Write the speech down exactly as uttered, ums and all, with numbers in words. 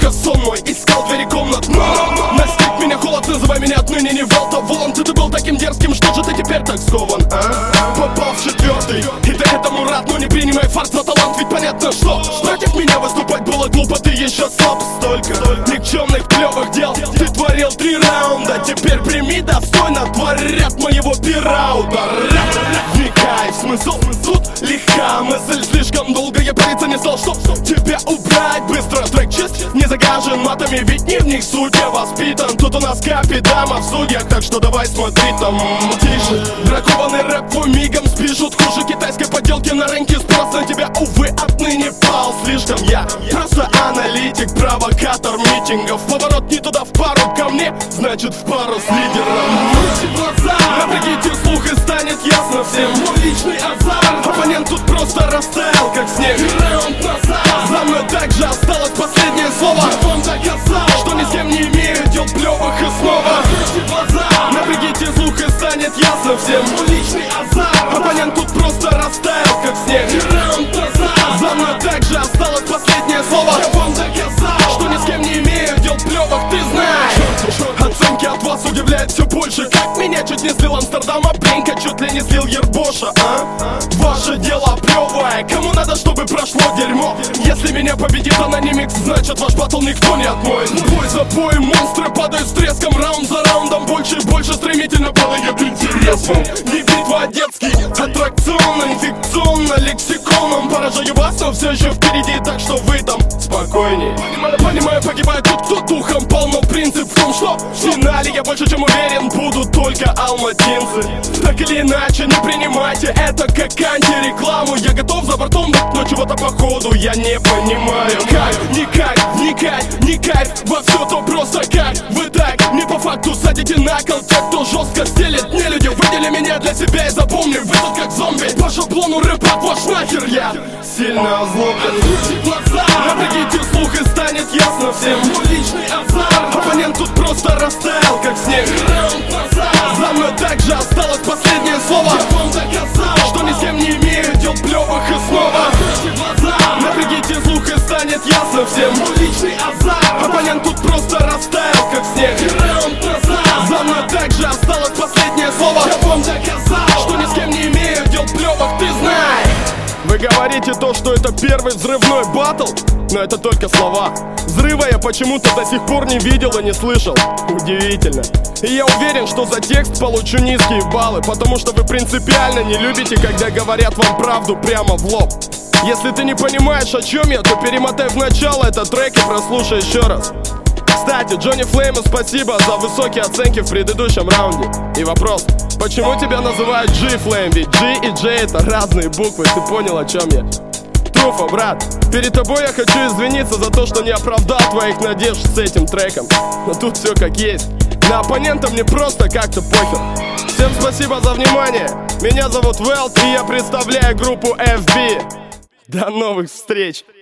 только сон мой искал двери комнат, но настиг меня холод, называй меня отныне не Волтовон. Ты был таким дерзким, что же ты теперь так скован, а? Попал в четвертый, и ты этому рад, но не принимай фарт за талант. Ведь понятно, что против меня выступать было глупо. Ты еще слаб, столько никчемных клевых дел ты творил три раунда. Теперь прими достойно творят моего пирауда. Вникай в смысл, тут лиха мысль. Слишком долго я париться не стал, чтоб тебя убрать быстро. Трек чист, не загажен матами, ведь не в них суть. Я воспитан, тут у нас капитама в судьях, так что давай смотри там тише. Бракованный рэп твой мигом спишут. Хуже китайской подделки на рынке. Спрос на тебя, увы, отныне пал слишком. Я просто аналитик, провокатор митингов. Поворот не туда, в пару ко мне, значит в пару с лидером. Выкрути глаза, напрягите слух и станет ясно всем. Мой личный азарт, оппонент тут просто растаял, как снег. Раунд назад, за мной также осталось последнее слово. Я вам доказал, что ни с кем не имею дел плевых и снова. Выкрути глаза, напрягите слух и станет ясно всем. Мой личный азарт, оппонент тут просто растаял, как снег. Раунд назад, за мной также осталось последнее слово. Я вам доказал, что ни с кем не имею дел плевых, ты знаешь. Оценки от вас удивляют все больше. Как меня чуть не слил Амстердама Бринка, чуть ли не слил Ербоша, а? Ваше дело плевое, кому надо, чтобы прошло дерьмо. Если меня победит анонимикс, значит ваш батл никто не отмоет. Бой за боем, монстры падают с треском. Раунд за раундом, больше и больше стремительно падает интересным. Не битва, а детский аттракцион, инфекционно, лексиконом. Поражаю вас, но все еще впереди, так что вы там спокойней. Понимаю, понимаю, погибает тот, кто духом пал, но принцип в том, что в финале я больше чем уверен, будут только алматинцы. Так или иначе, не принимайте это как антирекламу. Я готов за бортом, но чего-то походу я не понимаю. Как, никак, вникать, не кайф во все то просто как вы так не по факту садите на кол. Те, кто жестко стелет, не люди, выдели меня для себя и запомни, вы тут как зомби. По шаблону рэпа ваш нахер, я сильно озлоблен. Откройте глаза, напрягите слух и станет ясно всем. Мой личный азарт, оппонент тут просто растаял, как снег. Раунд назад, за мной также осталось последнее слово. Я вам доказал, что ни с кем не имею дел плевых и снова. Откройте глаза, напрягите слух и станет ясно всем. Мой личный азарт, оппонент тут просто растаял, как снег. Раунд назад, за мной также осталось последнее слово. Я вам доказал, что ни с кем не имею дел плевых, ты знаешь. Вы говорите то, что это первый взрывной баттл, но это только слова. Взрыва я почему-то до сих пор не видел и не слышал. Удивительно. И я уверен, что за текст получу низкие баллы, потому что вы принципиально не любите, когда говорят вам правду прямо в лоб. Если ты не понимаешь, о чем я, то перемотай в начало этот трек и прослушай еще раз. Кстати, Джонни Флейму спасибо за высокие оценки в предыдущем раунде. И вопрос, почему тебя называют G-Flame? Ведь G и J это разные буквы, ты понял, о чем я? Труфа, брат, перед тобой я хочу извиниться за то, что не оправдал твоих надежд с этим треком. Но тут все как есть. На оппонента мне просто как-то похер. Всем спасибо за внимание. Меня зовут Велт, и я представляю группу эф би. До новых встреч!